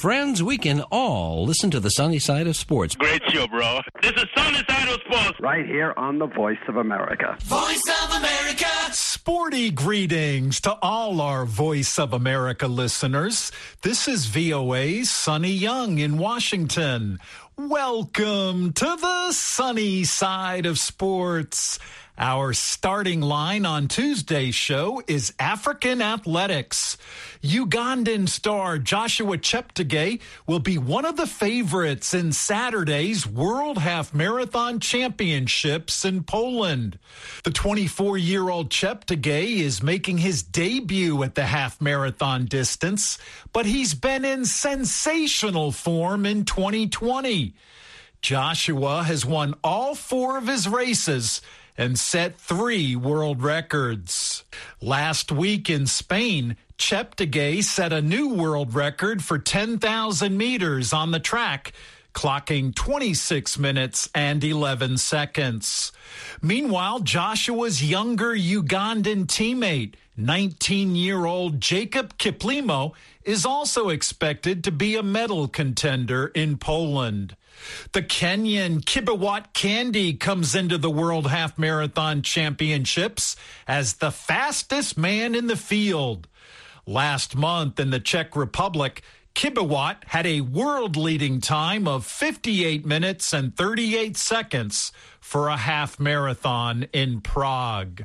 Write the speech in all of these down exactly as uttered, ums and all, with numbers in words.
friends, we can all listen to the sunny side of sports. Great show, bro. This is Sunny Side of Sports. Right here on the Voice of America. Voice of America. Sporty greetings to all our Voice of America listeners. This is V O A's Sonny Young in Washington. Welcome to the sunny side of sports. Our starting line on Tuesday's show is African athletics. Ugandan star Joshua Cheptegei will be one of the favorites in Saturday's World Half Marathon Championships in Poland. The twenty-four-year-old Cheptegei is making his debut at the half marathon distance, but he's been in sensational form in twenty twenty. Joshua has won all four of his races and set three world records. Last week in Spain, Cheptegei set a new world record for ten thousand meters on the track, clocking twenty-six minutes and eleven seconds. Meanwhile, Joshua's younger Ugandan teammate, nineteen-year-old Jacob Kiplimo, is also expected to be a medal contender in Poland. The Kenyan Kibiwott Candy comes into the World Half Marathon Championships as the fastest man in the field. Last month in the Czech Republic, Kibiwott had a world-leading time of fifty-eight minutes and thirty-eight seconds for a half marathon in Prague.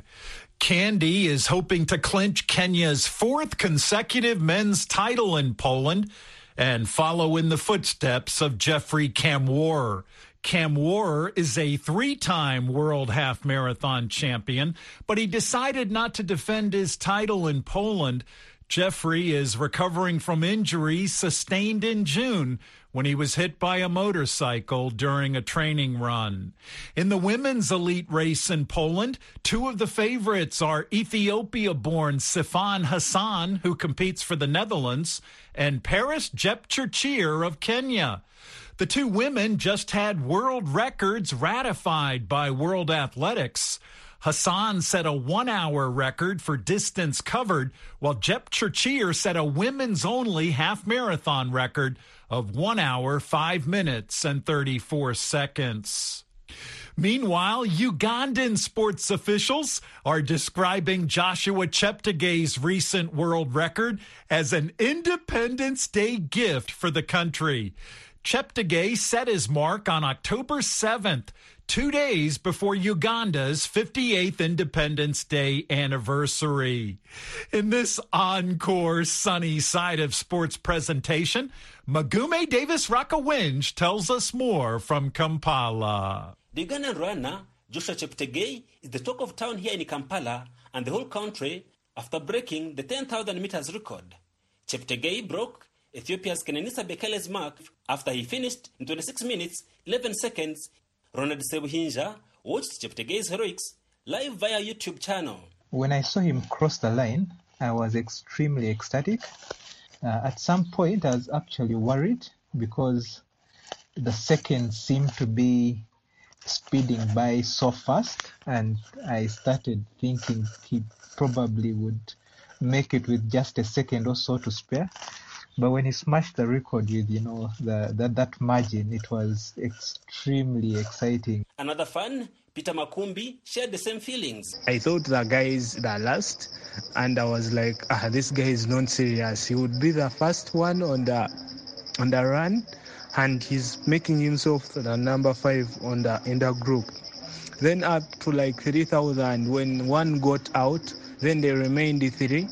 Candy is hoping to clinch Kenya's fourth consecutive men's title in Poland and follow in the footsteps of Jeffrey Kamworor. Kamworor is a three-time world half marathon champion, but he decided not to defend his title in Poland. Jeffrey is recovering from injuries sustained in June when he was hit by a motorcycle during a training run. In the women's elite race in Poland, two of the favorites are Ethiopia-born Sifan Hassan, who competes for the Netherlands, and Paris Jepchirchir of Kenya. The two women just had world records ratified by World Athletics. Hassan set a one-hour record for distance covered, while Jepchirchir set a women's-only half-marathon record of one hour, five minutes, and thirty-four seconds. Meanwhile, Ugandan sports officials are describing Joshua Cheptegei's recent world record as an Independence Day gift for the country. Cheptegei set his mark on October seventh, two days before Uganda's fifty-eighth Independence Day anniversary. In this encore sunny side of sports presentation, Magume Davis-Rakawinj tells us more from Kampala. The Ugandan runner, Joshua Cheptegei, is the talk of town here in Kampala and the whole country after breaking the ten thousand meters record. Cheptegei broke Ethiopia's Kenenisa Bekele's mark after he finished in twenty-six minutes, eleven seconds. Ronald Sebuhinja watched Cheptegei's heroics live via YouTube channel. When I saw him cross the line, I was extremely ecstatic. Uh, at some point, I was actually worried because the seconds seemed to be speeding by so fast, and I started thinking he probably would make it with just a second or so to spare. But when he smashed the record with, you know, the, the that margin, it was extremely exciting. Another fan, Peter Makumbi, shared the same feelings. I thought the guy is the last, and I was like, ah, this guy is not serious. He would be the first one on the on the run, and he's making himself the number five on the in the group. Then up to like three thousand, when one got out, then they remained three.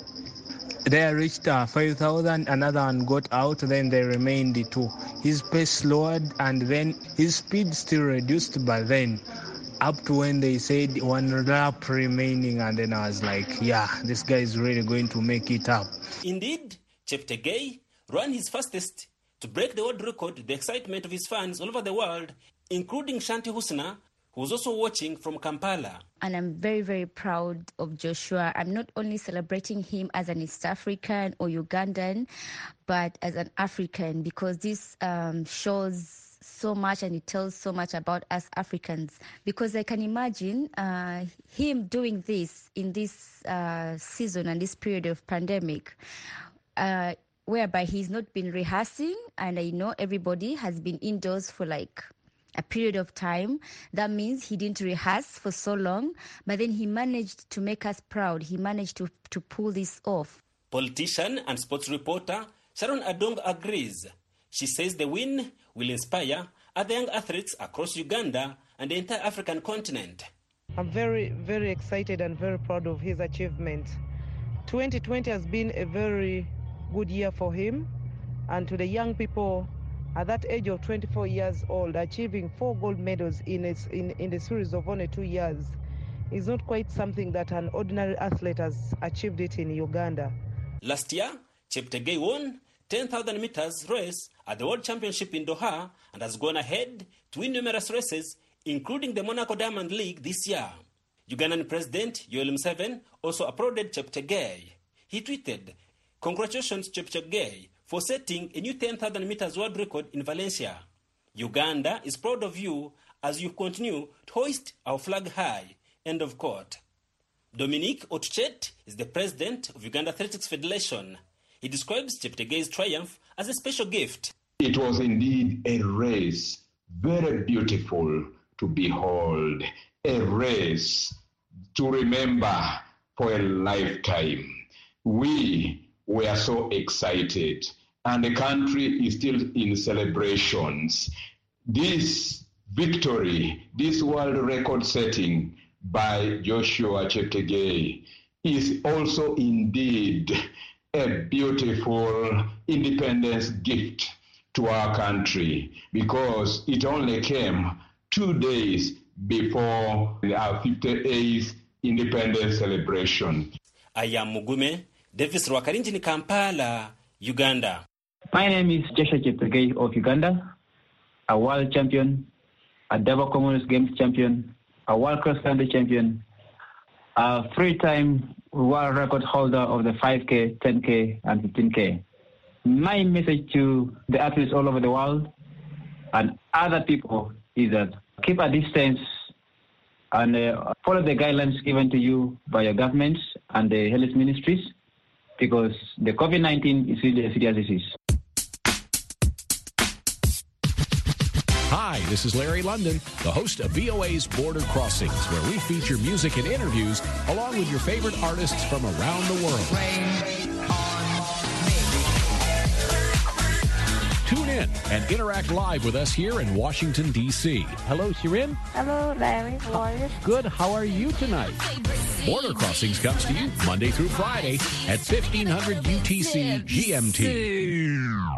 They reached uh, five thousand, another one got out, then they remained two. His pace slowed, and then his speed still reduced, but then up to when they said one lap remaining, and then I was like, yeah, this guy is really going to make it up. Indeed, Cheptegei ran his fastest to break the world record to the excitement of his fans all over the world, including Shanti Husna, who was also watching from Kampala. And I'm very, very proud of Joshua. I'm not only celebrating him as an East African or Ugandan, but as an African, because this um, shows so much and it tells so much about us Africans. Because I can imagine uh, him doing this in this uh, season and this period of pandemic. Uh, whereby he's not been rehearsing, and I know everybody has been indoors for like a period of time. That means he didn't rehearse for so long, but then he managed to make us proud. He managed to, to pull this off. Politician and sports reporter Sharon Adong agrees. She says the win will inspire other young athletes across Uganda and the entire African continent. I'm very, very excited and very proud of his achievement. twenty twenty has been a very good year for him, and to the young people at that age of twenty-four years old, achieving four gold medals in a, in, in the series of only two years is not quite something that an ordinary athlete has achieved it in Uganda. Last year, Cheptegei won ten thousand meters race at the World Championship in Doha and has gone ahead to win numerous races, including the Monaco Diamond League this year. Ugandan President Yoweri Museveni also applauded Cheptegei. He tweeted, "Congratulations, Cheptegei, for setting a new ten thousand meters world record in Valencia. Uganda is proud of you as you continue to hoist our flag high." End of quote. Dominique Otuchet is the president of Uganda Athletics Federation. He describes Cheptegei's triumph as a special gift. It was indeed a race, very beautiful to behold, a race to remember for a lifetime. We were so excited, and the country is still in celebrations. This victory, this world record setting by Joshua Cheptegei is also indeed a beautiful independence gift to our country, because it only came two days before our fifty-eighth independence celebration. I am Mugume, Davis Rwakarinji in Kampala, Uganda. My name is Joshua Cheptegei of Uganda, a world champion, a double Commonwealth Games champion, a world cross-country champion, a three-time world record holder of the five K, ten K, and fifteen K. My message to the athletes all over the world and other people is that keep a distance and uh, follow the guidelines given to you by your governments and the health ministries, because the COVID nineteen is really a serious disease. Hi, this is Larry London, the host of V O A's Border Crossings, where we feature music and interviews along with your favorite artists from around the world. Tune in and interact live with us here in Washington, D C Hello, Shirin. Hello, Larry. How are you? Good. How are you tonight? Border Crossings comes to you Monday through Friday at fifteen hundred U T C G M T.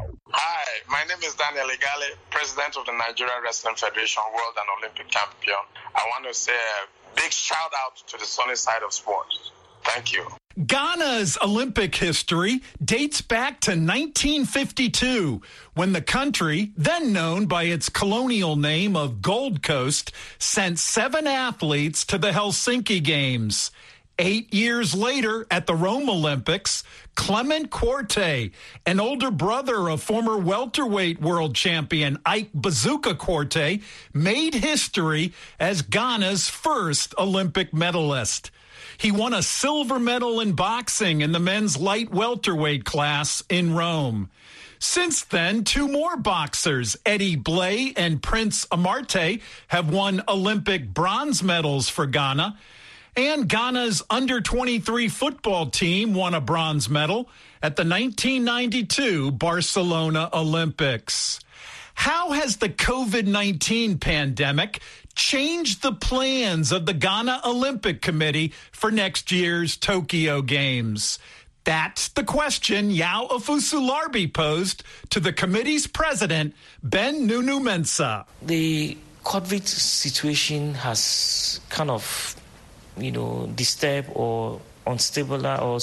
Hi, my name is Daniel Igale, President of the Nigeria Wrestling Federation, World and Olympic Champion. I want to say a big shout out to the sunny side of sports. Thank you. Ghana's Olympic history dates back to nineteen fifty-two, when the country, then known by its colonial name of Gold Coast, sent seven athletes to the Helsinki Games. Eight years later, at the Rome Olympics, Clement Quarte, an older brother of former welterweight world champion Ike Bazooka Quarte, made history as Ghana's first Olympic medalist. He won a silver medal in boxing in the men's light welterweight class in Rome. Since then, two more boxers, Eddie Blay and Prince Amarte, have won Olympic bronze medals for Ghana. And Ghana's under twenty-three football team won a bronze medal at the nineteen ninety-two Barcelona Olympics. How has the COVID nineteen pandemic changed the plans of the Ghana Olympic Committee for next year's Tokyo Games? That's the question Yao Afusu-Larbi posed to the committee's president, Ben Nunu Mensah. The COVID situation has kind of, you know, disturbed or unstable or,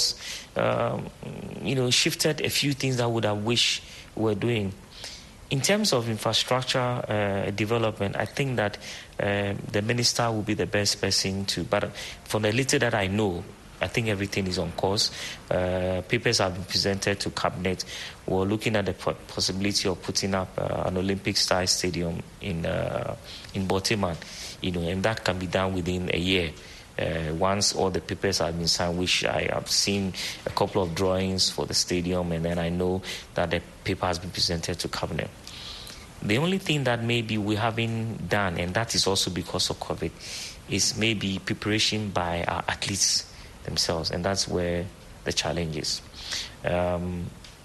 um, you know, shifted a few things that I would have wished we were doing. In terms of infrastructure uh, development, I think that uh, the minister will be the best person to, but from the little that I know, I think everything is on course. Uh, papers have been presented to cabinet. We're looking at the possibility of putting up uh, an Olympic-style stadium in uh, in Boteman, you know, and that can be done within a year. uh, once all the papers have been signed, which I have seen a couple of drawings for the stadium, and then I know that the paper has been presented to cabinet. The only thing that maybe we haven't done, and that is also because of COVID, is maybe preparation by our athletes themselves, and that's where the challenge is. Um,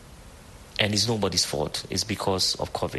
and it's nobody's fault. It's because of COVID.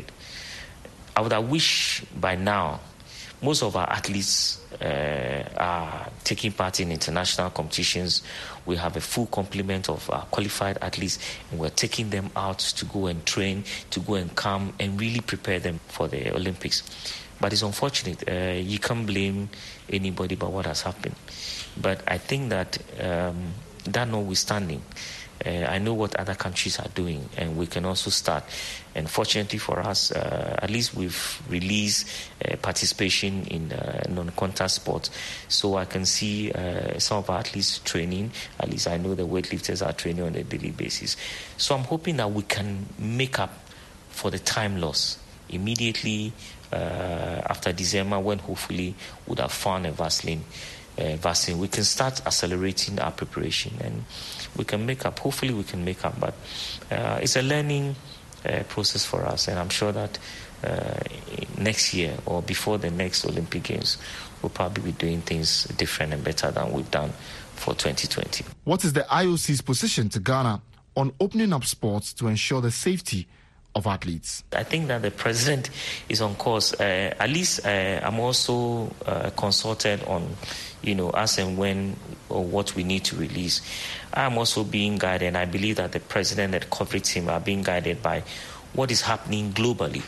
I would have wished by now most of our athletes uh, are taking part in international competitions. We have a full complement of uh, qualified athletes, and we're taking them out to go and train, to go and come and really prepare them for the Olympics. But it's unfortunate. Uh, you can't blame anybody about what has happened. But I think that um, that notwithstanding, uh, I know what other countries are doing, and we can also start. And fortunately for us, uh, at least we've released uh, participation in uh, non-contact sports. So I can see uh, some of our athletes training. At least I know the weightlifters are training on a daily basis. So I'm hoping that we can make up for the time loss immediately uh, after December, when hopefully we would have found a vaccine. Uh, vaccine, we can start accelerating our preparation, and we can make up. Hopefully, we can make up. But uh, it's a learning uh, process for us, and I'm sure that uh, next year or before the next Olympic Games, we'll probably be doing things different and better than we've done for twenty twenty. What is the I O C's position to Ghana on opening up sports to ensure the safety of athletes? I think that the president is on course. Uh, at least uh, I'm also uh, consulted on, you know, as and when or what we need to release. I'm also being guided, and I believe that the president and the corporate team are being guided by what is happening globally.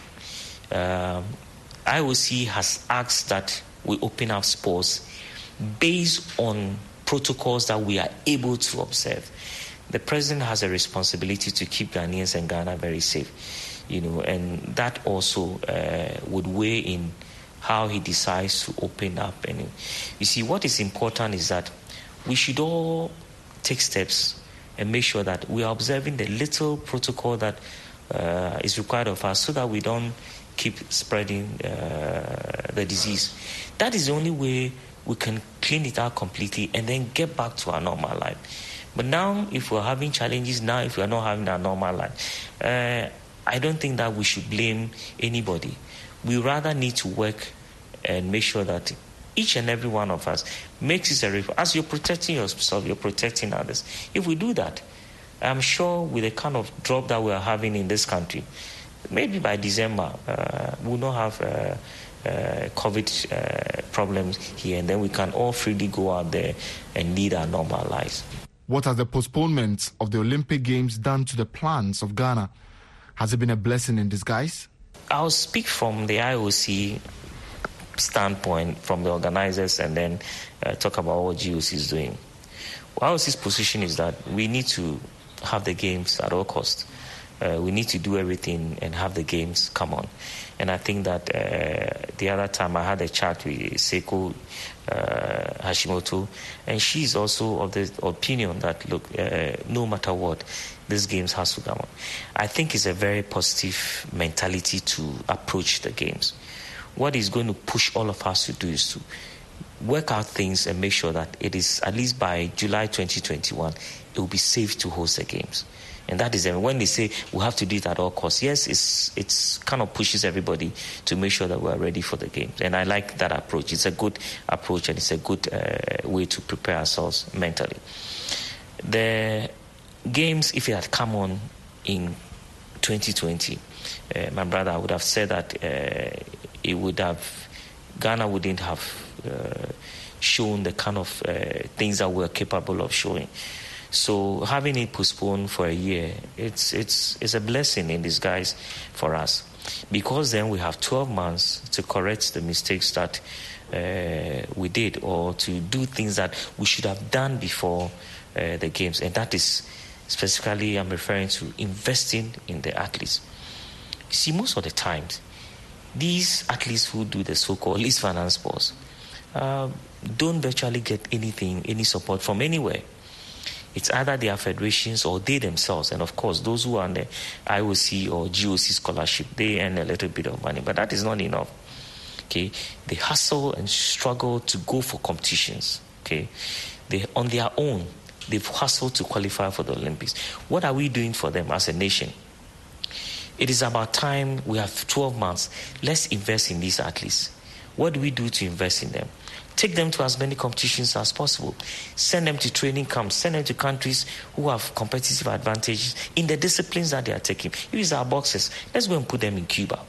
Um, I O C has asked that we open up sports based on protocols that we are able to observe. The president has a responsibility to keep Ghanaians and Ghana very safe, you know, and that also uh, would weigh in how he decides to open up. And you see, what is important is that we should all take steps and make sure that we are observing the little protocol that uh, is required of us, so that we don't keep spreading uh, the disease. That is the only way we can clean it out completely and then get back to our normal life. But now, if we're having challenges, now if we're not having our normal life, uh, I don't think that we should blame anybody. We rather need to work and make sure that each and every one of us makes it a rip. As you're protecting yourself, you're protecting others. If we do that, I'm sure with the kind of drop that we're having in this country, maybe by December, uh, we'll not have uh, uh, COVID uh, problems here, and then we can all freely go out there and lead our normal lives. What has the postponement of the Olympic Games done to the plans of Ghana? Has it been a blessing in disguise? I'll speak from the I O C standpoint, from the organizers, and then uh, talk about what G O C is doing. Well, I O C's position is that we need to have the games at all costs. Uh, we need to do everything and have the games come on. And I think that uh, the other time I had a chat with Seiko uh, Hashimoto, and she's also of the opinion that, look, uh, no matter what, these games has to come on. I think it's a very positive mentality to approach the games. What is going to push all of us to do is to work out things and make sure that it is, at least by July twenty twenty-one, it will be safe to host the games. And that is when they say we have to do it at all costs. Yes, it's it's kind of pushes everybody to make sure that we're ready for the games. And I like that approach. It's a good approach, and it's a good uh, way to prepare ourselves mentally. The games, if it had come on in twenty twenty, uh, my brother, I would have said that uh, it would have, Ghana wouldn't have uh, shown the kind of uh, things that we're capable of showing. So having it postponed for a year, it's it's it's a blessing in disguise for us, because then we have twelve months to correct the mistakes that uh, we did, or to do things that we should have done before uh, the games. And that is specifically, I'm referring to investing in the athletes. You see, most of the times, these athletes who do the so-called least finance sports uh, don't virtually get anything, any support from anywhere. It's either their federations or they themselves. And of course, those who are on the I O C or G O C scholarship, they earn a little bit of money, but that is not enough. Okay, they hustle and struggle to go for competitions. okay? They, on their own, they've hustled to qualify for the Olympics. What are we doing for them as a nation? It is about time. We have twelve months. Let's invest in these athletes. What do we do to invest in them? Take them to as many competitions as possible. Send them to training camps. Send them to countries who have competitive advantages in the disciplines that they are taking. If it's our boxers, let's go and put them in Cuba.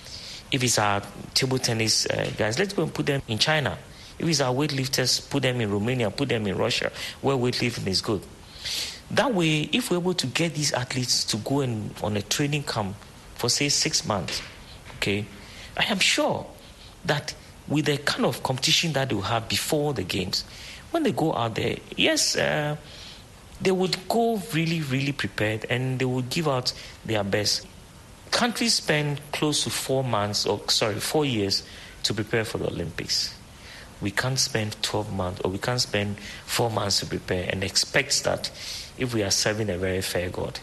If it's our table tennis uh, guys, let's go and put them in China. If it's our weightlifters, put them in Romania, put them in Russia, where weightlifting is good. That way, if we're able to get these athletes to go in, on a training camp for, say, six months, okay, I am sure that with the kind of competition that they will have before the games, when they go out there, yes, uh, they would go really, really prepared and they would give out their best. Countries spend close to four months, or sorry, four years to prepare for the Olympics. We can't spend twelve months or we can't spend four months to prepare and expect that if we are serving a very fair God.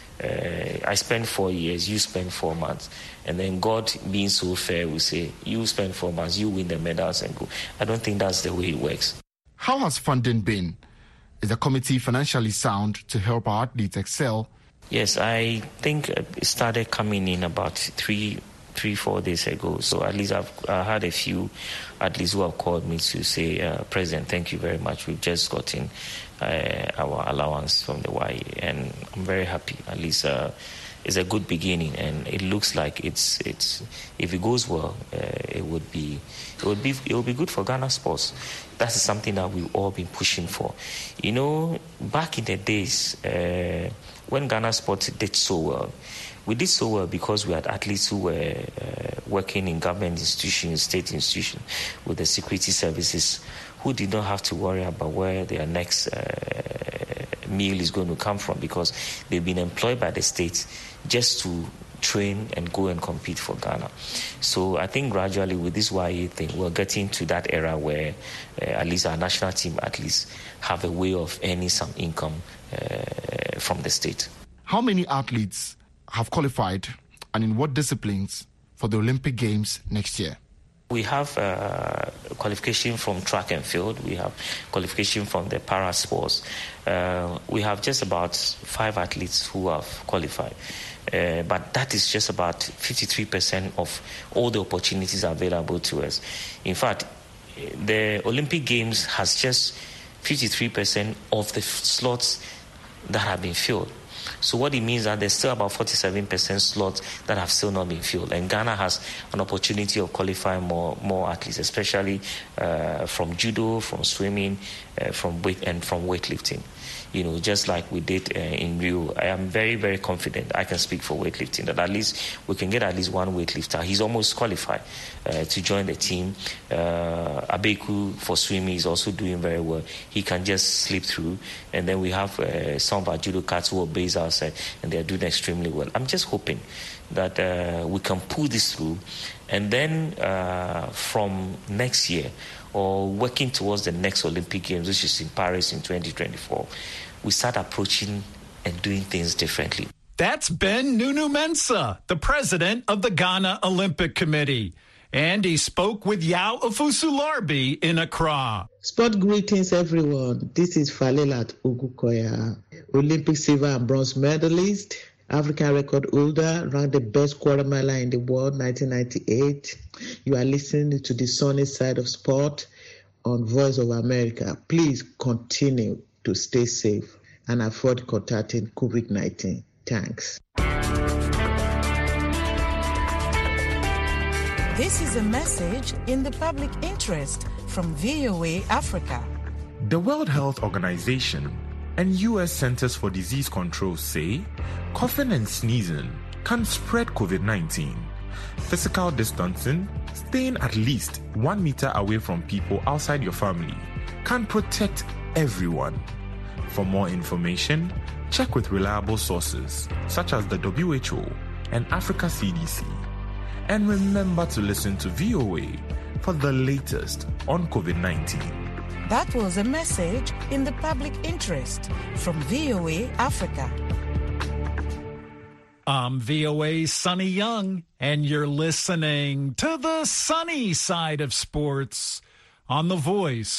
Uh, I spend four years, you spend four months. And then God, being so fair, will say, you spend four months, you win the medals and go. I don't think that's the way it works. How has funding been? Is the committee financially sound to help our athletes excel? Yes, I think it started coming in about three, three, four days ago. So at least I've I had a few athletes who have called me to say, uh, President, thank you very much. We've just gotten uh, our allowance from the Y A, and I'm very happy. At least uh, it's a good beginning, and it looks like it's it's if it goes well, uh, it would be it would be it would be good for Ghana sports. That's something that we've all been pushing for. You know, back in the days uh, when Ghana sports did so well, we did so well because we had athletes who were uh, working in government institutions, state institutions, with the security services, who did not have to worry about where their next uh, meal is going to come from, because they've been employed by the state just to train and go and compete for Ghana. So I think gradually with this Y A thing, we're getting to that era where uh, at least our national team athletes have a way of earning some income uh, from the state. How many athletes have qualified, and in what disciplines, for the Olympic Games next year? We have uh, qualification from track and field. We have qualification from the para sports. Uh, we have just about five athletes who have qualified. Uh, but that is just about fifty-three percent of all the opportunities available to us. In fact, the Olympic Games has just fifty-three percent of the slots that have been filled. So what it means is that there's still about forty-seven percent slots that have still not been filled. And Ghana has an opportunity of qualifying more more athletes, especially uh, from judo, from swimming, uh, from weight and from weightlifting. You know, just like we did uh, in Rio. I am very, very confident. I can speak for weightlifting that at least we can get at least one weightlifter. He's almost qualified uh, to join the team. Uh, Abeku for swimming is also doing very well. He can just slip through. And then we have uh, some of our judo cats who are based outside, and they're doing extremely well. I'm just hoping that uh, we can pull this through. And then uh, from next year, or working towards the next Olympic Games, which is in Paris in twenty twenty-four, we start approaching and doing things differently. That's Ben Nunu Mensah, the president of the Ghana Olympic Committee. And he spoke with Yao Ofusularbi in Accra. Sport greetings, everyone. This is Falilat Ogukoya, Olympic silver and bronze medalist, African record holder, ranked the best quarter miler in the world, nineteen ninety-eight. You are listening to the sunny side of sport on Voice of America. Please continue to stay safe and avoid contacting COVID nineteen. Thanks. This is a message in the public interest from V O A Africa. The World Health Organization and U S Centers for Disease Control say coughing and sneezing can spread COVID nineteen. Physical distancing, staying at least one meter away from people outside your family, can protect everyone. For more information, check with reliable sources such as the W H O and Africa C D C. And remember to listen to V O A for the latest on COVID nineteen. That was a message in the public interest from V O A Africa. I'm V O A's Sonny Young, and you're listening to the sunny side of sports on the Voice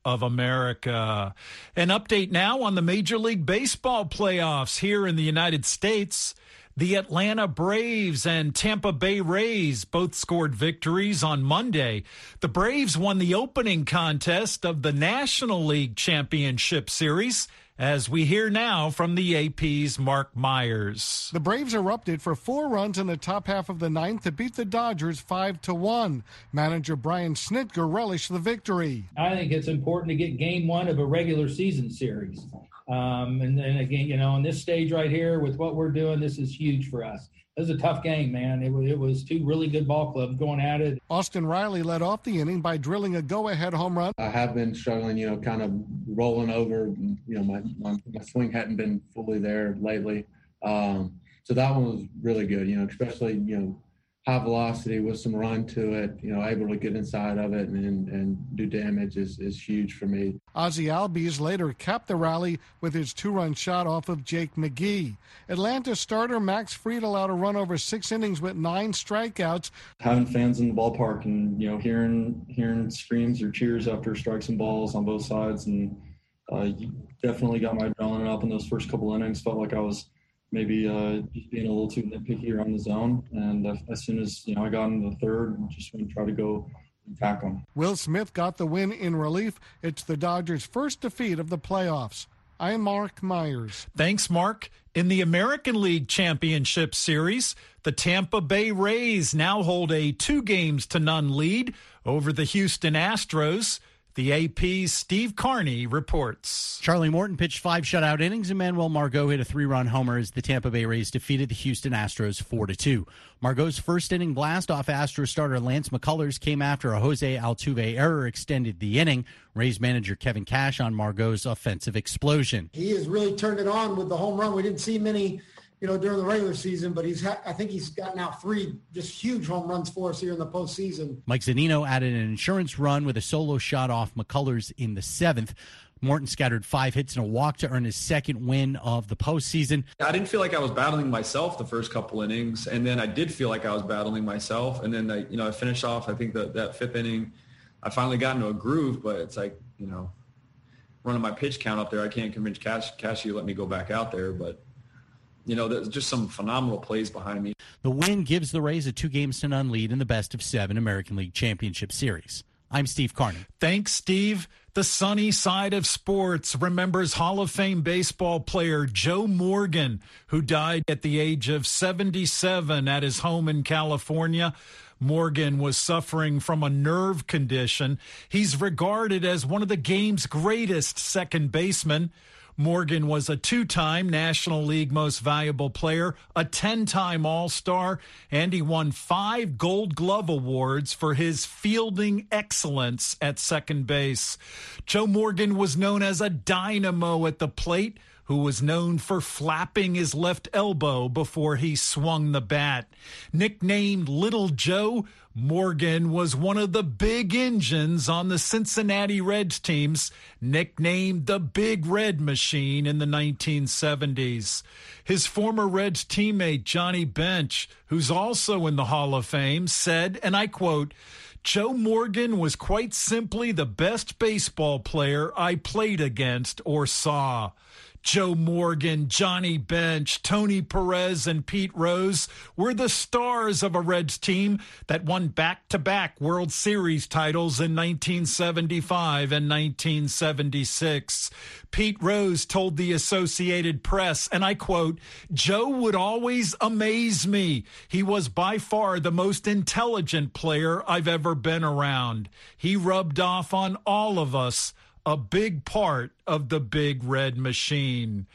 of America. An update now on the Major League Baseball playoffs here in the United States. The Atlanta Braves and Tampa Bay Rays both scored victories on Monday. The Braves won the opening contest of the National League Championship Series, as we hear now from the A P's Mark Myers. The Braves erupted for four runs in the top half of the ninth to beat the Dodgers five to one. Manager Brian Snitker relished the victory. I think it's important to get game one of a regular season series. Um, and then again, you know, on this stage right here with what we're doing, this is huge for us. It was a tough game, man. It was, it was two really good ball clubs going at it. Austin Riley led off the inning by drilling a go-ahead home run. I have been struggling, you know, kind of rolling over. You know, my, my, my swing hadn't been fully there lately. Um, so that one was really good, you know, especially, you know, high velocity with some run to it, you know, able to get inside of it and, and do damage is, is huge for me. Ozzie Albies later capped the rally with his two-run shot off of Jake McGee. Atlanta starter Max Fried allowed a run over six innings with nine strikeouts. Having fans in the ballpark and, you know, hearing hearing screams or cheers after strikes and balls on both sides, and uh, definitely got my adrenaline up in those first couple innings. Felt like I was maybe uh, just being a little too nitpicky around the zone. And uh, as soon as, you know, I got into the third, just want to try to go and tack them. Will Smith got the win in relief. It's the Dodgers' first defeat of the playoffs. I'm Mark Myers. Thanks, Mark. In the American League Championship Series, the Tampa Bay Rays now hold a two games to none lead over the Houston Astros. The A P's Steve Carney reports. Charlie Morton pitched five shutout innings, and Manuel Margot hit a three-run homer as the Tampa Bay Rays defeated the Houston Astros four to two. Margot's first inning blast off Astros starter Lance McCullers came after a Jose Altuve error extended the inning. Rays manager Kevin Cash on Margot's offensive explosion. He has really turned it on with the home run. We didn't see many, you know, during the regular season, but he's ha- I think he's gotten out three just huge home runs for us here in the postseason. Mike Zunino added an insurance run with a solo shot off McCullers in the seventh. Morton scattered five hits and a walk to earn his second win of the postseason. I didn't feel like I was battling myself the first couple innings, and then I did feel like I was battling myself. And then I, you know, I finished off. I think that that fifth inning, I finally got into a groove. But it's like, you know, running my pitch count up there, I can't convince Cash Cashy to let me go back out there, but. You know, there's just some phenomenal plays behind me. The win gives the Rays a two games to none lead in the best of seven American League Championship Series. I'm Steve Carney. Thanks, Steve. The sunny side of sports remembers Hall of Fame baseball player Joe Morgan, who died at the age of seventy-seven at his home in California. Morgan was suffering from a nerve condition. He's regarded as one of the game's greatest second basemen. Morgan was a two-time National League Most Valuable Player, a ten-time All-Star, and he won five Gold Glove Awards for his fielding excellence at second base. Joe Morgan was known as a dynamo at the plate, who was known for flapping his left elbow before he swung the bat. Nicknamed Little Joe, Morgan was one of the big engines on the Cincinnati Reds teams, nicknamed the Big Red Machine in the nineteen seventies. His former Reds teammate Johnny Bench, who's also in the Hall of Fame, said, and I quote, "Joe Morgan was quite simply the best baseball player I played against or saw." Joe Morgan, Johnny Bench, Tony Perez, and Pete Rose were the stars of a Reds team that won back-to-back World Series titles in nineteen seventy-five and nineteen seventy-six. Pete Rose told the Associated Press, and I quote, "Joe would always amaze me. He was by far the most intelligent player I've ever been around. He rubbed off on all of us, a big part of the Big Red Machine."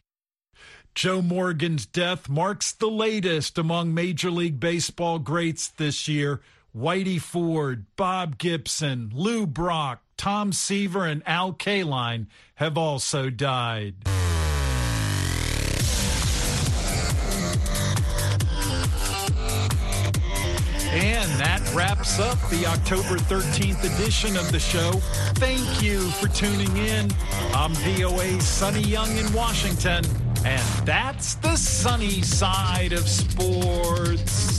Joe Morgan's death marks the latest among Major League Baseball greats this year. Whitey Ford, Bob Gibson, Lou Brock, Tom Seaver, and Al Kaline have also died. And that wraps up the October thirteenth edition of the show. Thank you for tuning in. I'm V O A's Sonny Young in Washington, and that's the sunny side of sports.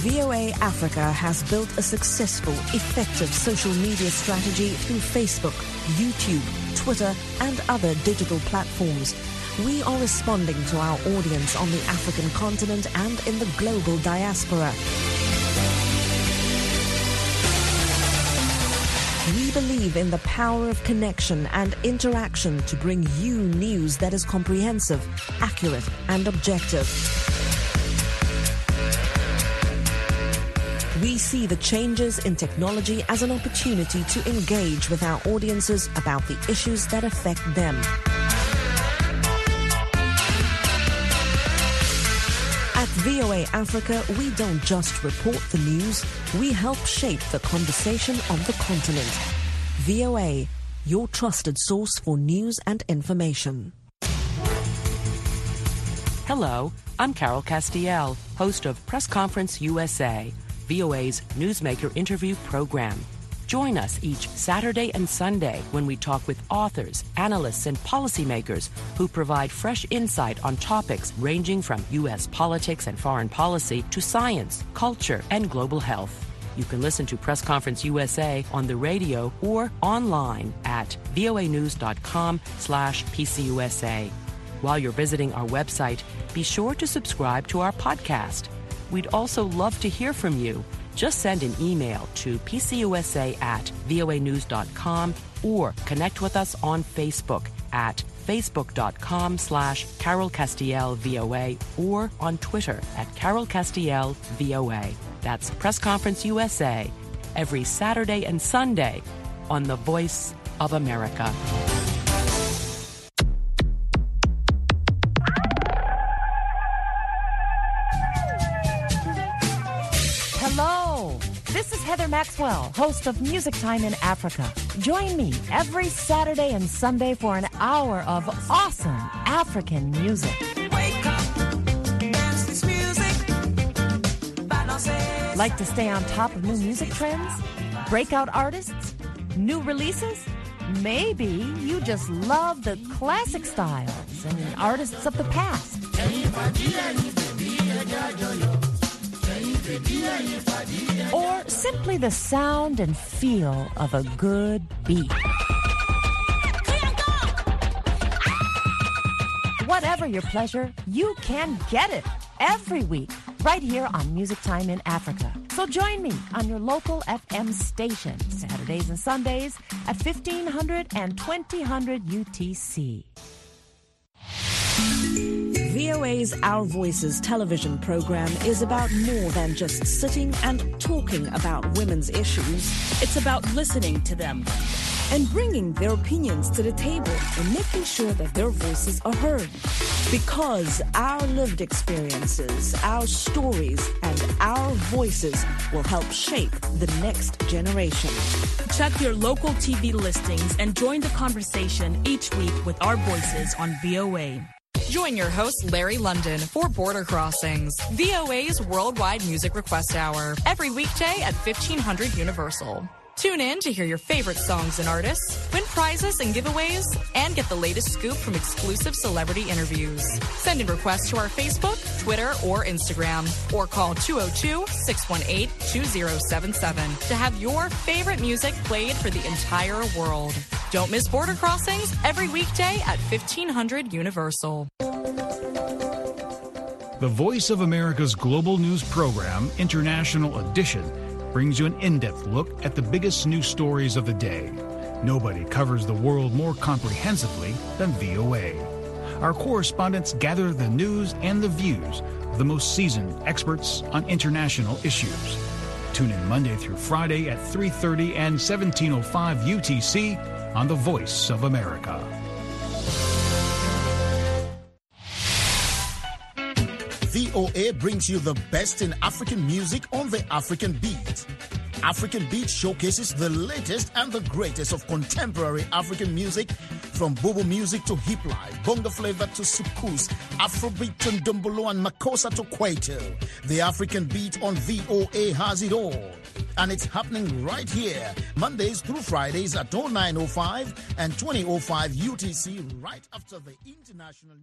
V O A Africa has built a successful, effective social media strategy through Facebook, YouTube, Twitter, and other digital platforms. We are responding to our audience on the African continent and in the global diaspora. We believe in the power of connection and interaction to bring you news that is comprehensive, accurate, and objective. We see the changes in technology as an opportunity to engage with our audiences about the issues that affect them. At V O A Africa, we don't just report the news, we help shape the conversation of the continent. V O A, your trusted source for news and information. Hello, I'm Carol Castiel, host of Press Conference U S A, V O A's newsmaker interview program. Join us each Saturday and Sunday when we talk with authors, analysts, and policymakers who provide fresh insight on topics ranging from U S politics and foreign policy to science, culture, and global health. You can listen to Press Conference U S A on the radio or online at voanews.com slash PCUSA. While you're visiting our website, be sure to subscribe to our podcast. We'd also love to hear from you. Just send an email to pcusa at voanews.com or connect with us on Facebook at facebook.com slash Carol Castiel VOA or on Twitter at Carol Castiel VOA. That's Press Conference U S A every Saturday and Sunday on The Voice of America. Hello, this is Heather Maxwell, host of Music Time in Africa. Join me every Saturday and Sunday for an hour of awesome African music. Wake up, dance this music. Like to stay on top of new music trends? Breakout artists? New releases? Maybe you just love the classic styles and artists of the past. Or simply the sound and feel of a good beat. Whatever your pleasure, you can get it every week right here on Music Time in Africa. So join me on your local F M station Saturdays and Sundays at fifteen hundred and twenty hundred U T C. V O A's Our Voices television program is about more than just sitting and talking about women's issues. It's about listening to them and bringing their opinions to the table and making sure that their voices are heard. Because our lived experiences, our stories, and our voices will help shape the next generation. Check your local T V listings and join the conversation each week with our voices on V O A. Join your host, Larry London, for Border Crossings, V O A's Worldwide Music Request Hour, every weekday at fifteen hundred Universal. Tune in to hear your favorite songs and artists, win prizes and giveaways, and get the latest scoop from exclusive celebrity interviews. Send in requests to our Facebook, Twitter, or Instagram, or call two oh two, six one eight, two oh seven seven to have your favorite music played for the entire world. Don't miss Border Crossings every weekday at fifteen hundred Universal. The Voice of America's global news program, International Edition, brings you an in-depth look at the biggest news stories of the day. Nobody covers the world more comprehensively than V O A. Our correspondents gather the news and the views of the most seasoned experts on international issues. Tune in Monday through Friday at three thirty and seventeen oh five U T C on The Voice of America. V O A brings you the best in African music on the African Beat. African Beat showcases the latest and the greatest of contemporary African music, from bobo music to hip life, bongo flavor to soukous, Afrobeat to ndombolo and makossa to kwaito. The African Beat on V O A has it all. And it's happening right here, Mondays through Fridays at oh nine oh five and twenty oh five U T C, right after the international